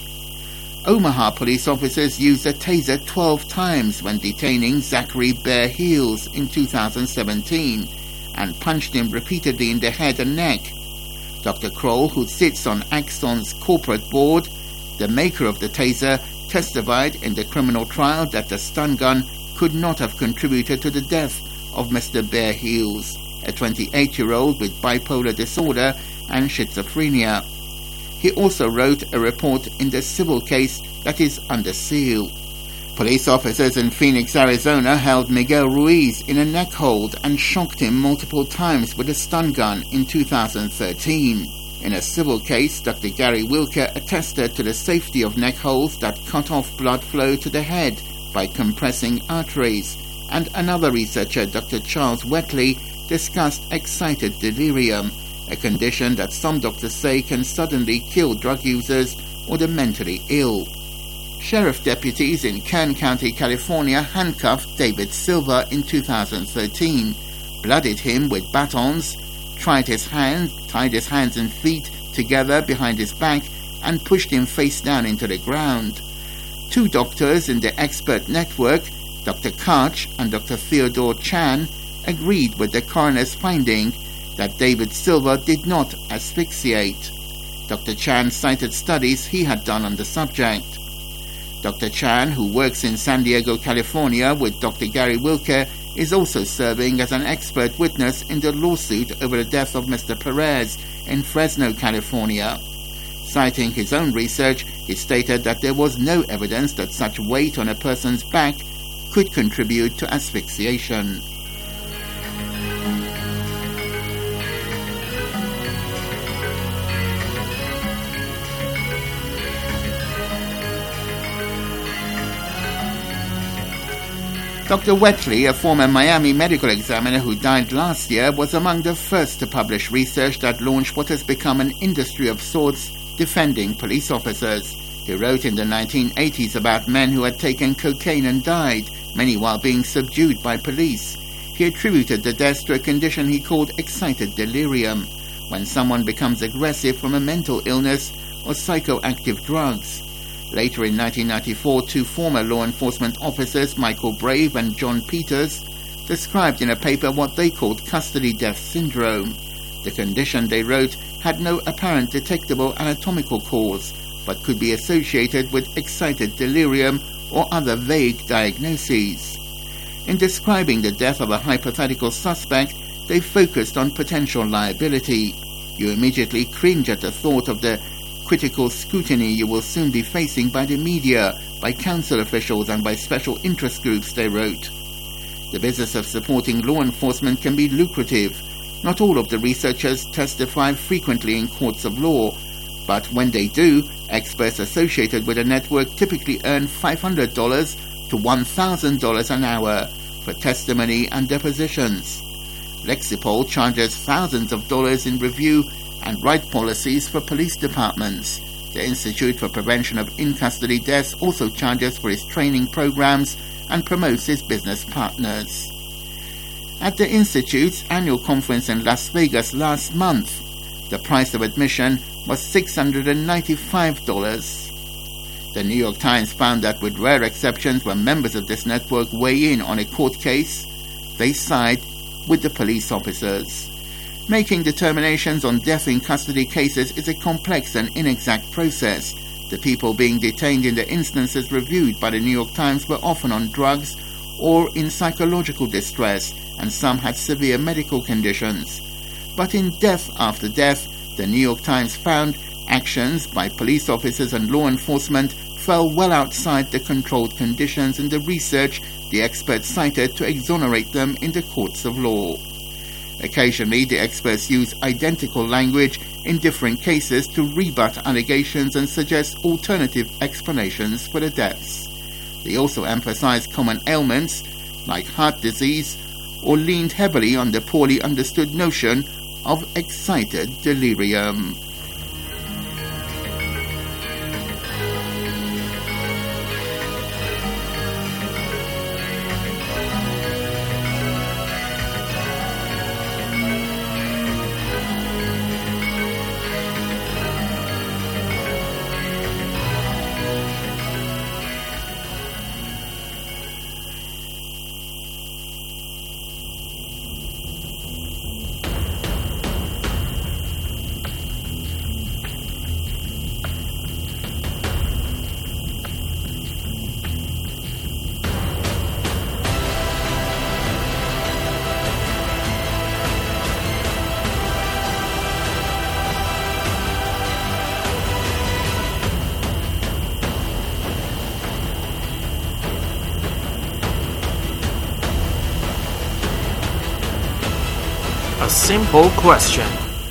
Omaha police officers used a taser twelve times when detaining Zachary Bear Heels in two thousand seventeen and punched him repeatedly in the head and neck. Doctor Kroll, who sits on Axon's corporate board, the maker of the taser, testified in the criminal trial that the stun gun could not have contributed to the death of Mister Bear Heels, a twenty-eight-year-old with bipolar disorder and schizophrenia. He also wrote a report in the civil case that is under seal. Police officers in Phoenix, Arizona held Miguel Ruiz in a neck hold and shocked him multiple times with a stun gun in two thousand thirteen. In a civil case, Doctor Gary Wilke attested to the safety of neck holds that cut off blood flow to the head by compressing arteries, and another researcher, Doctor Charles Wetley, discussed excited delirium, a condition that some doctors say can suddenly kill drug users or the mentally ill. Sheriff deputies in Kern County, California handcuffed David Silva in two thousand thirteen, bloodied him with batons, tried his hand, tied his hands and feet together behind his back, and pushed him face down into the ground. Two doctors in the expert network, Doctor Karch and Doctor Theodore Chan, agreed with the coroner's finding that David Silva did not asphyxiate. Doctor Chan cited studies he had done on the subject. Doctor Chan, who works in San Diego, California with Doctor Gary Wilke, is also serving as an expert witness in the lawsuit over the death of Mister Perez in Fresno, California. Citing his own research, he stated that there was no evidence that such weight on a person's back could contribute to asphyxiation. Doctor Wetley, a former Miami medical examiner who died last year, was among the first to publish research that launched what has become an industry of sorts defending police officers. He wrote in the nineteen eighties about men who had taken cocaine and died, many while being subdued by police. He attributed the deaths to a condition he called excited delirium, when someone becomes aggressive from a mental illness or psychoactive drugs. Later in nineteen ninety-four, two former law enforcement officers, Michael Brave and John Peters, described in a paper what they called custody death syndrome. The condition, they wrote, had no apparent detectable anatomical cause, but could be associated with excited delirium or other vague diagnoses. In describing the death of a hypothetical suspect, they focused on potential liability. You immediately cringe at the thought of the critical scrutiny you will soon be facing by the media, by council officials and by special interest groups, they wrote. The business of supporting law enforcement can be lucrative. Not all of the researchers testify frequently in courts of law, but when they do, experts associated with a network typically earn five hundred dollars to one thousand dollars an hour for testimony and depositions. Lexipol charges thousands of dollars in review and write policies for police departments. The Institute for Prevention of In-Custody Deaths also charges for its training programs and promotes its business partners. At the Institute's annual conference in Las Vegas last month, the price of admission was six hundred ninety-five dollars. The New York Times found that with rare exceptions when members of this network weigh in on a court case, they side with the police officers. Making determinations on death in custody cases is a complex and inexact process. The people being detained in the instances reviewed by the New York Times were often on drugs or in psychological distress, and some had severe medical conditions. But in death after death, the New York Times found actions by police officers and law enforcement fell well outside the controlled conditions in the research the experts cited to exonerate them in the courts of law. Occasionally, the experts use identical language in different cases to rebut allegations and suggest alternative explanations for the deaths. They also emphasize common ailments, like heart disease, or leaned heavily on the poorly understood notion of excited delirium.
A simple question.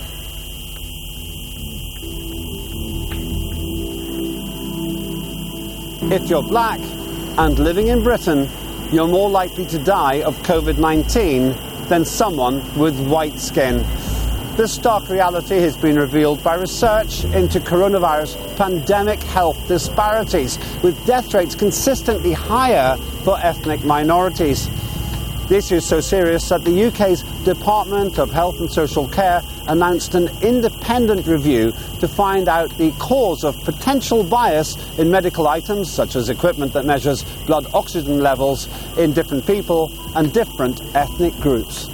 If you're black and living in Britain, you're more likely to die of COVID nineteen than someone with white skin. This stark reality has been revealed by research into coronavirus pandemic health disparities, with death rates consistently higher for ethnic minorities. The issue is so serious that the U K's Department of Health and Social Care announced an independent review to find out the cause of potential bias in medical items, such as equipment that measures blood oxygen levels in different people and different ethnic groups.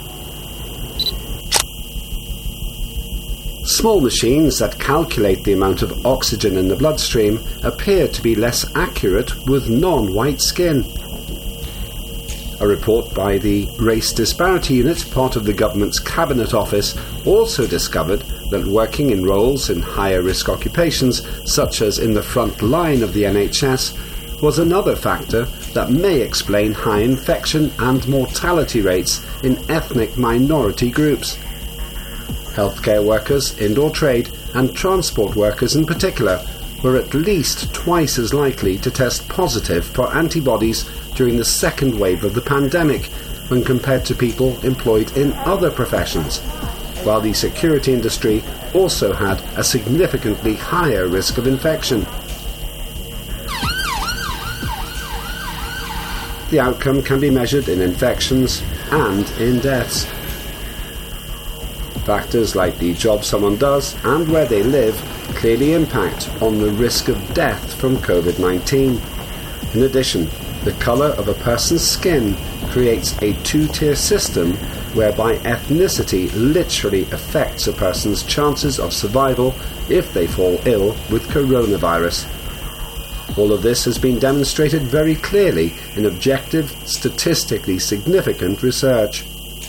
Small machines that calculate the amount of oxygen in the bloodstream appear to be less accurate with non-white skin. A report by the Race Disparity Unit, part of the government's Cabinet Office, also discovered that working in roles in higher risk occupations, such as in the front line of the N H S, was another factor that may explain high infection and mortality rates in ethnic minority groups. Healthcare workers, indoor trade and transport workers in particular were at least twice as likely to test positive for antibodies during the second wave of the pandemic when compared to people employed in other professions, while the security industry also had a significantly higher risk of infection. The outcome can be measured in infections and in deaths. Factors like the job someone does and where they live clearly impact on the risk of death from COVID nineteen. In addition, the colour of a person's skin creates a two-tier system whereby ethnicity literally affects a person's chances of survival if they fall ill with coronavirus. All of this has been demonstrated very clearly in objective, statistically significant research.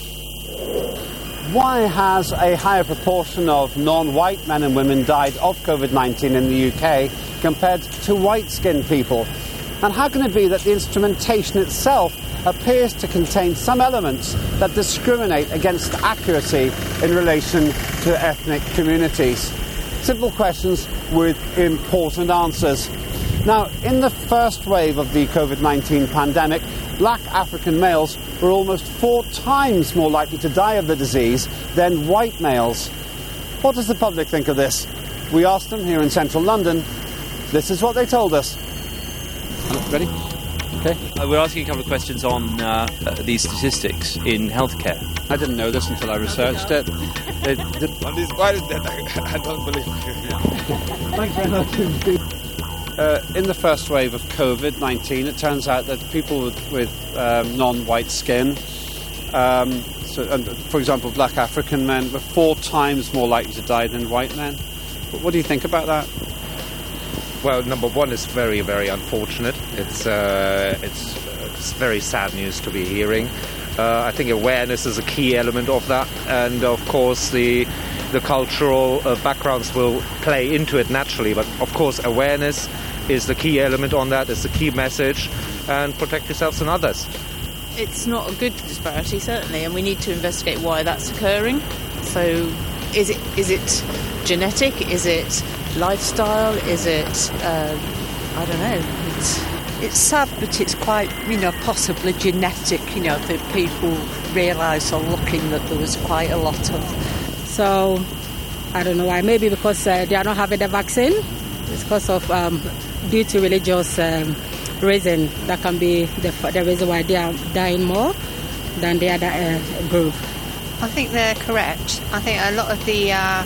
Why has a higher proportion of non-white men and women died of COVID nineteen in the U K compared to white-skinned people? And how can it be that the instrumentation itself appears to contain some elements that discriminate against accuracy in relation to ethnic communities? Simple questions with important answers. Now, in the first wave of the COVID nineteen pandemic, black African males were almost four times more likely to die of the disease than white males. What does the public think of this? We asked them here in central London. This is what they told us. Ready? Okay.
Uh, we're asking a couple of questions on uh, uh, these statistics in healthcare.
I didn't know this until I researched it. it, it
on this virus that I, I don't believe.
Thanks very much. Uh, in the first wave of COVID nineteen, it turns out that people with, with um, non-white skin, um, so, and, for example, black African men, were four times more likely to die than white men. What do you think about that?
Well, number one, is very, very unfortunate. It's uh, it's, uh, it's very sad news to be hearing. Uh, I think awareness is a key element of that, and of course the the cultural uh, backgrounds will play into it naturally. But of course, awareness is the key element on that. It's the key message, and protect yourselves and others.
It's not a good disparity, certainly, and we need to investigate why that's occurring. So, is it is it genetic? Is it lifestyle? Is it, uh, I don't know. It's,
it's sad, but it's quite, you know, possibly genetic, you know, that people realise or looking that there was quite a lot of.
So, I don't know why. Maybe because uh, they are not having the vaccine. It's because of, um, due to religious um, reason. That can be the, the reason why they are dying more than the other uh, group.
I think they're correct. I think a lot of the uh,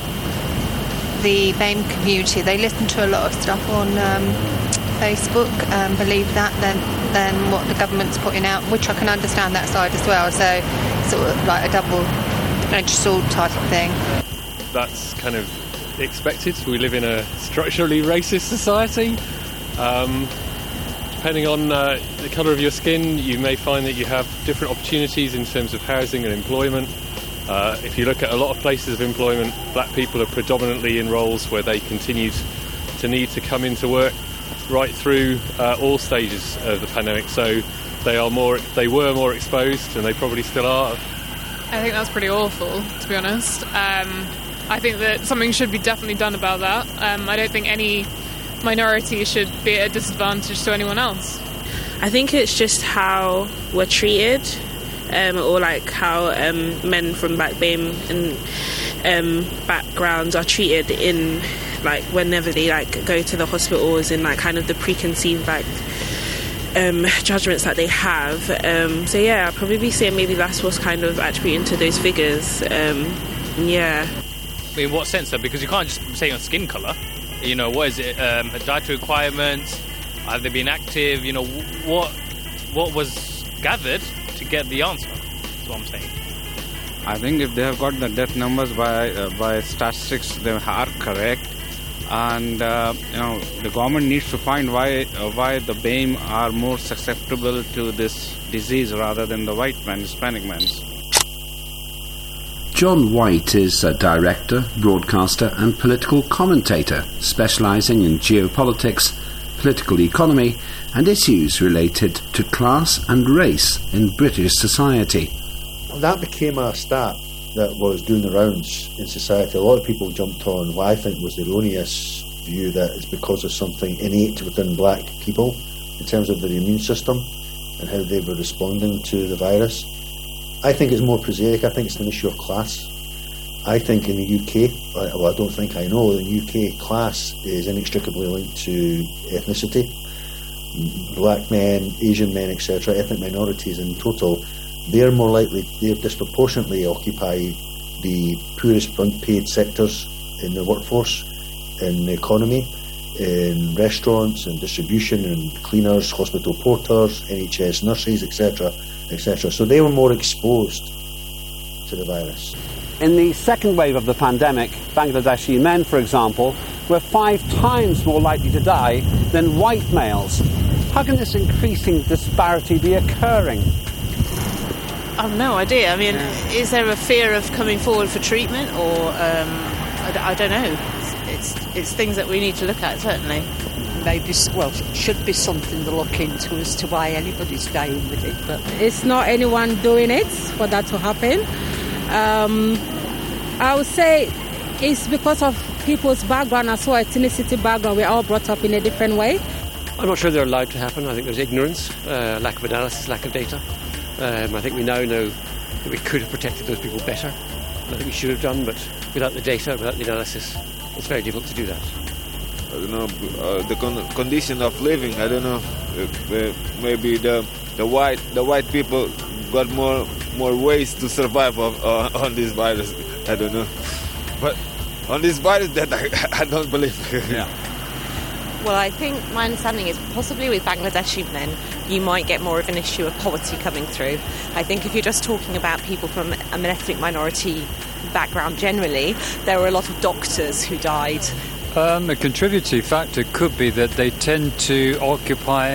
the BAME community, they listen to a lot of stuff on um, Facebook and believe that than, than what the government's putting out, which I can understand that side as well. So sort of like a double-edged sword type of thing.
That's kind of expected. We live in a structurally racist society. Um, depending on uh, the colour of your skin, you may find that you have different opportunities in terms of housing and employment. Uh, if you look at a lot of places of employment, black people are predominantly in roles where they continued to need to come into work right through uh, all stages of the pandemic. So they are more, they were more exposed, and they probably still are.
I think that's pretty awful, to be honest. Um, I think that something should be definitely done about that. Um, I don't think any minority should be at a disadvantage to anyone else.
I think it's just how we're treated, um, or like how um, men from black BAME and um, backgrounds are treated in, like, whenever they like go to the hospitals, and like kind of the preconceived like um, judgments that they have. Um, so yeah, I'd probably be saying maybe that's what's kind of attributing to those figures. Um, yeah.
In what sense, though? Because you can't just say on skin colour. You know, what is it? Um, dietary requirements? Have they been active? You know, what what was gathered to get the answer? That's what I'm saying.
I think if they have got the death numbers by uh, by statistics, they are correct. And uh, you know, the government needs to find why uh, why the BAME are more susceptible to this disease rather than the white men, Hispanic men.
John White is a director, broadcaster and political commentator specialising in geopolitics, political economy and issues related to class and race in British society.
That became a stat that was doing the rounds in society. A lot of people jumped on what I think was the erroneous view that it's because of something innate within black people in terms of their immune system and how they were responding to the virus. I think it's more prosaic. I think it's an issue of class. I think in the U K, well, I don't think I know, in the U K, class is inextricably linked to ethnicity. Black men, Asian men, et cetera, ethnic minorities in total, they're more likely, they disproportionately occupy the poorest paid sectors in the workforce, in the economy, in restaurants and distribution and cleaners, hospital porters, N H S nurses, et cetera, et cetera. So they were more exposed to the virus.
In the second wave of the pandemic, Bangladeshi men, for example, were five times more likely to die than white males. How can this increasing disparity be occurring?
I've no idea. I mean, yeah. Is there a fear of coming forward for treatment, or um, I, I don't know. It's, it's it's things that we need to look at, certainly.
Maybe, well, it should be something to look into as to why anybody's dying with it. But
it's not anyone doing it for that to happen. Um, I would say it's because of people's background as well, ethnicity background. We're all brought up in a different way.
I'm not sure they're allowed to happen. I think there's ignorance, uh, lack of analysis, lack of data. Um, I think we now know that we could have protected those people better. I think we should have done, but without the data, without the analysis, it's very difficult to do that.
I don't know, uh, the con- condition of living, I don't know, uh, maybe the the white the white people got more more ways to survive of, uh, on this virus. I don't know, but on this virus that I, I don't believe.
Yeah.
Well, I think my understanding is possibly with Bangladeshi men, you might get more of an issue of poverty coming through. I think if you're just talking about people from an ethnic minority background generally, there were a lot of doctors who died.
Um, a contributory factor could be that they tend to occupy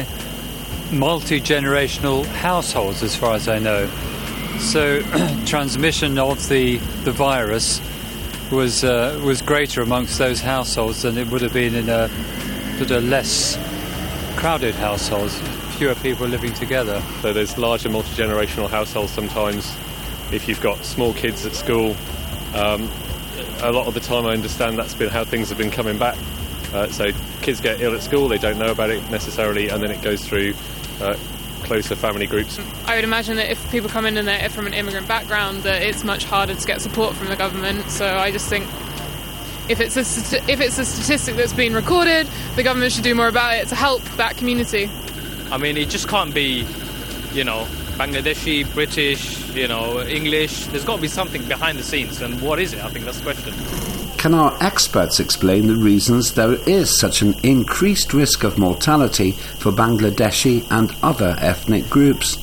multi-generational households, as far as I know. So transmission of the, the virus was uh, was greater amongst those households than it would have been in a sort of less crowded households, fewer people living together.
So there's larger multi-generational households sometimes. If you've got small kids at school, um, a lot of the time I understand that's been how things have been coming back. Uh, so kids get ill at school, they don't know about it necessarily, and then it goes through uh, closer family groups.
I would imagine that if people come in and they're from an immigrant background, that it's much harder to get support from the government. So I just think if it's a st- if it's a statistic that's been recorded, the government should do more about it to help that community.
I mean, it just can't be, you know, Bangladeshi, British, you know, English. There's got to be something behind the scenes, and what is it? I think that's the question.
Can our experts explain the reasons there is such an increased risk of mortality for Bangladeshi and other ethnic groups?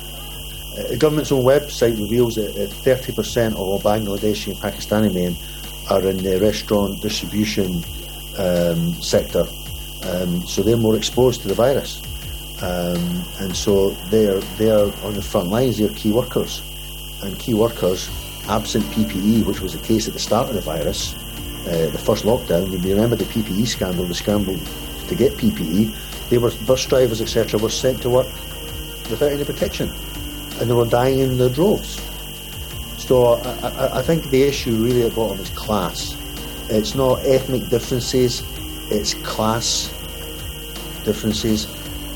Uh, the government's own website reveals that uh, thirty percent of all Bangladeshi and Pakistani men are in the restaurant distribution um, sector, um, so they're more exposed to the virus. Um, and so they're they're on the front lines, they're key workers. And key workers, absent P P E, which was the case at the start of the virus, uh, the first lockdown, you remember the P P E scandal, the scramble to get P P E, they were, bus drivers, et cetera, were sent to work without any protection. And they were dying in their droves. So I, I, I think the issue really at the bottom is class. It's not ethnic differences, it's class differences.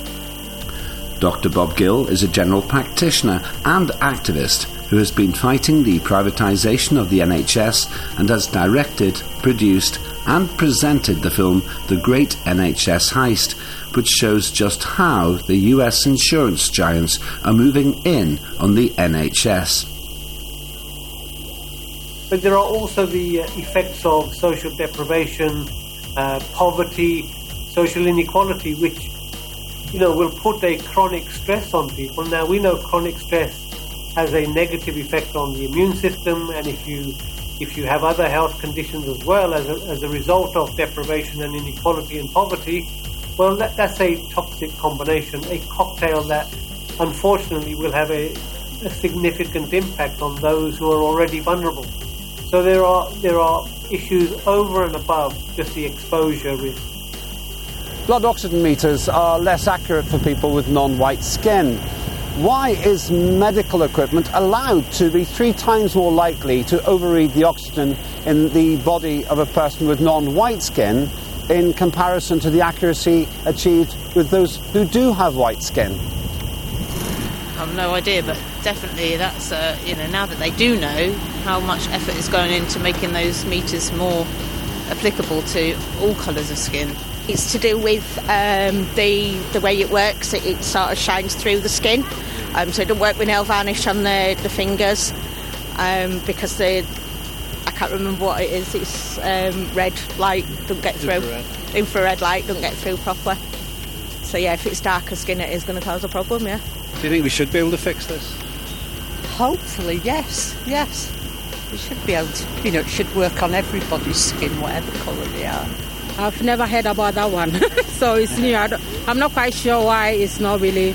Doctor Bob Gill is a general practitioner and activist who has been fighting the privatisation of the N H S and has directed, produced and presented the film The Great N H S Heist, which shows just how the U S insurance giants are moving in on the N H S.
But there are also the uh, effects of social deprivation, uh, poverty, social inequality, which you know, will put a chronic stress on people. Now, we know chronic stress has a negative effect on the immune system, and if you if you have other health conditions as well as a, as a result of deprivation and inequality and poverty, well, that, that's a toxic combination, a cocktail that unfortunately will have a, a significant impact on those who are already vulnerable. So there are there are issues over and above just the exposure risk.
Blood oxygen meters are less accurate for people with non-white skin. Why is medical equipment allowed to be three times more likely to overread the oxygen in the body of a person with non-white skin in comparison to the accuracy achieved with those who do have white skin?
I have no idea, but definitely that's, uh, you know, now that they do know how much effort is going into making those meters more applicable to all colours of skin.
It's to do with um, the the way it works. It, it sort of shines through the skin, um, so it don't work with nail varnish on the, the fingers um, because the I can't remember what it is. It's um, red light don't get through. Infrared. Infrared light don't get through properly. So yeah, if it's darker skin, it is going to cause a problem. Yeah.
Do you think we should be able to fix this?
Hopefully, yes, yes. We should be able to, you know, it should work on everybody's skin, whatever colour they are.
I've never heard about that one, so it's new. I don't, I'm not quite sure why it's not really,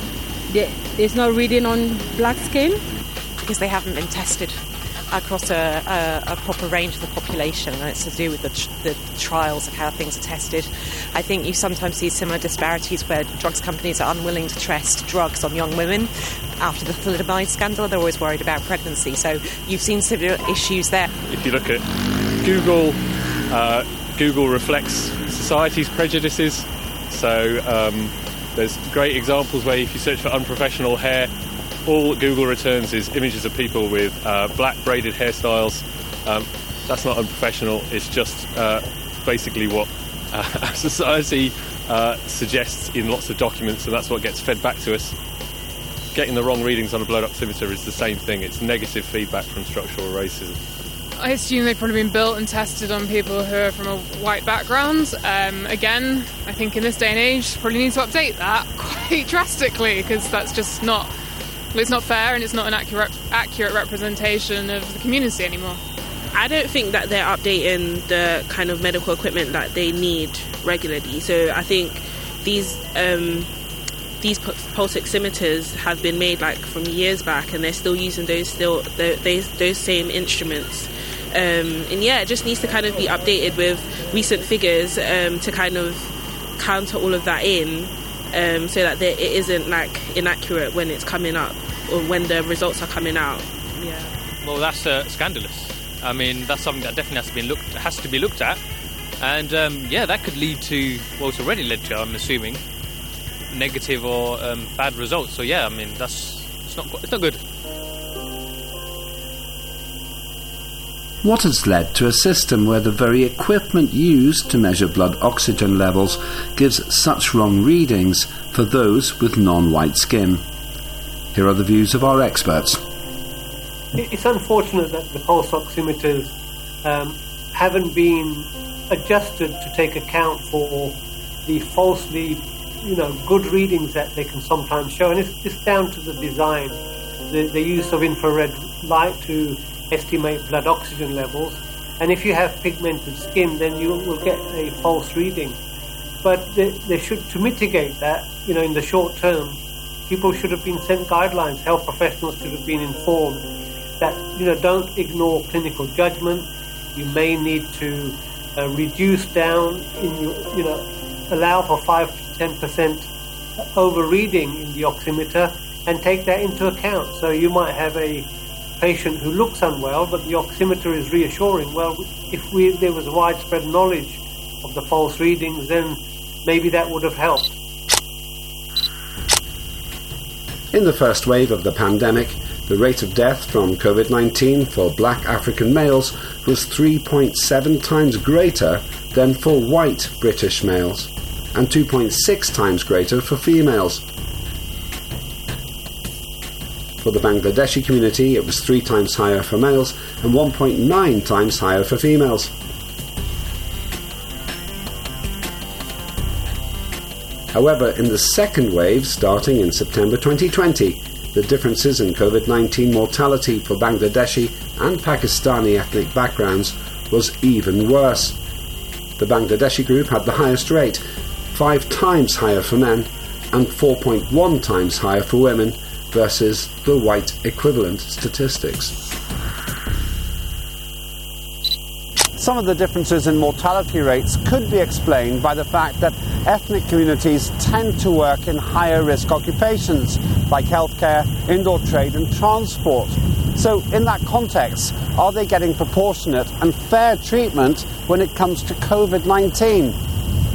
it's not reading on black skin.
Because they haven't been tested across a, a, a proper range of the population, and it's to do with the, tr- the trials of how things are tested. I think you sometimes see similar disparities where drugs companies are unwilling to test drugs on young women. After the thalidomide scandal, they're always worried about pregnancy, so you've seen similar issues there.
If you look at Google, uh, Google reflects society's prejudices, so um, there's great examples where if you search for unprofessional hair, all Google returns is images of people with uh, black braided hairstyles. Um, that's not unprofessional, it's just uh, basically what uh, society uh, suggests in lots of documents, and that's what gets fed back to us. Getting the wrong readings on a blood oximeter is the same thing. It's negative feedback from structural racism.
I assume they've probably been built and tested on people who are from a white background. Um, again, I think in this day and age, probably need to update that quite drastically, because that's just not, well, it's not fair and it's not an accurate accurate representation of the community anymore.
I don't think that they're updating the kind of medical equipment that they need regularly. So I think these um, these pulse oximeters have been made like from years back, and they're still using those still those those same instruments. Um, and yeah, it just needs to kind of be updated with recent figures um, to kind of counter all of that in, um, so that there, it isn't like inaccurate when it's coming up or when the results are coming out. Yeah.
Well, that's uh, scandalous. I mean, that's something that definitely has to be looked has to be looked at, and um, yeah, that could lead to well, it's already led to, I'm assuming, negative or um, bad results. So yeah, I mean, that's it's not it's not good.
What has led to a system where the very equipment used to measure blood oxygen levels gives such wrong readings for those with non-white skin? Here are the views of our experts.
It's unfortunate that the pulse oximeters um, haven't been adjusted to take account for the falsely, you know, good readings that they can sometimes show, and it's, it's down to the design, the, the use of infrared light to estimate blood oxygen levels, and if you have pigmented skin, then you will get a false reading. But they, they should, to mitigate that, you know, in the short term, people should have been sent guidelines. Health professionals should have been informed that, you know, don't ignore clinical judgment. You may need to uh, reduce down in your, you know, allow for five to ten percent over reading in the oximeter and take that into account. So you might have a patient who looks unwell, but the oximeter is reassuring. Well, if we, there was widespread knowledge of the false readings, then maybe that would have helped.
In the first wave of the pandemic, the rate of death from COVID nineteen for black African males was three point seven times greater than for white British males, and two point six times greater for females. For the Bangladeshi community, it was three times higher for males and one point nine times higher for females. However, in the second wave, starting in September twenty twenty, the differences in COVID nineteen mortality for Bangladeshi and Pakistani ethnic backgrounds was even worse. The Bangladeshi group had the highest rate, five times higher for men and four point one times higher for women, versus the white equivalent statistics.
Some of the differences in mortality rates could be explained by the fact that ethnic communities tend to work in higher risk occupations like healthcare, indoor trade and transport. So in that context, are they getting proportionate and fair treatment when it comes to COVID nineteen?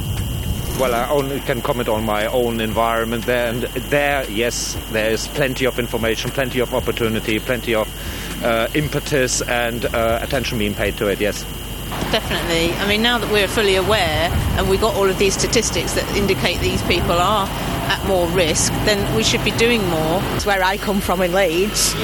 well, I only can comment on my own environment there, and there, yes, there is plenty of information, plenty of opportunity, plenty of uh, impetus and uh, attention being paid to it, yes.
Definitely. I mean, now that we're fully aware and we've got all of these statistics that indicate these people are at more risk, then we should be doing more.
It's where I come from in Leeds.